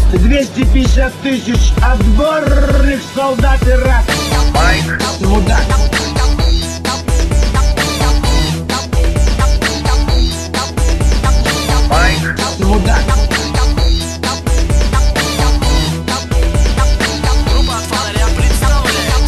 250 тысяч отборных солдат Ирака. Майк, Мудак. Майк, Мудак. Группа от фонаря представляет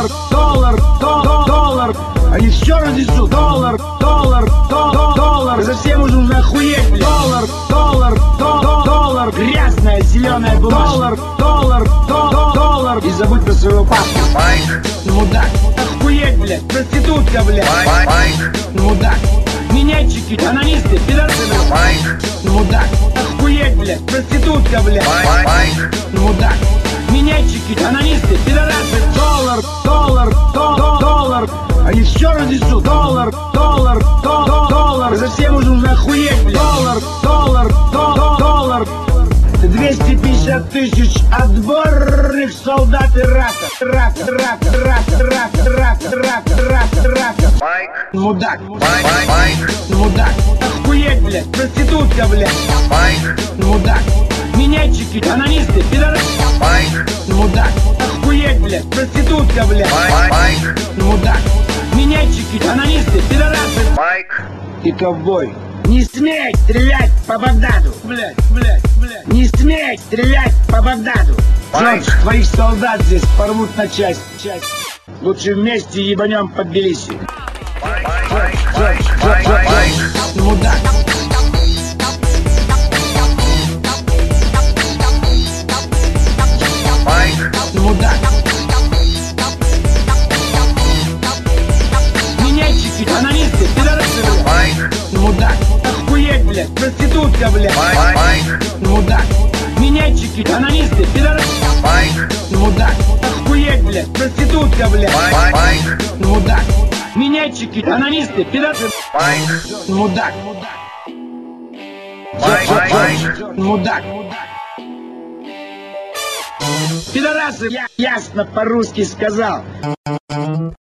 Доллар. Они все разнесут. Доллар. Совсем уже нужно охуеть, блядь. Доллар. Грязная зеленая бумажка. Доллар. И забудь про своего папу. Майк, Мудак. Охуеть, блядь. Проститутка, блядь. Майк, Мудак. Минетчики, анонисты, пидорасы, блядь. Майк, Мудак. Охуеть, блядь. Проститутка, блядь. Майк, Мудак. Минетчики, анонисты, пидорасы. Доллар. Они все разнесут. Доллар. Совсем уже нужно охуеть, блядь. Доллар. 250 тысяч отборных солдат Ирака. Майк, Мудак. Майк, Мудак. Охуеть, блядь. Проститутка, блядь. Майк, Мудак. Минетчики, анонисты, пидорасы. Майк, Мудак. Охуеть, блядь. Проститутка, блядь. Майк, Мудак. Минетчики, анонисты, пидорасы. Майк, И ковбой. Не смей стрелять по Багдаду. Блядь. Не смей стрелять по Багдаду. Майк. Джордж, твоих солдат здесь порвут на часть. Лучше вместе ебанем по Тбилиси. Майк, Мудак. Майк, Мудак. Минетчики, анонисты, пидорасы, блядь. Майк, Мудак. Охуеть, блядь. Проститутка, блядь. Майк, Мудак. Минетчики, анонисты, пидорасы. Майк, Мудак. Охуеть, блядь. Проститутка, блядь. Майк, Мудак. Минетчики, анонисты, пидорасы. Майк, Мудак. Майк, Мудак. Пидорасы, я ясно по-русски сказал.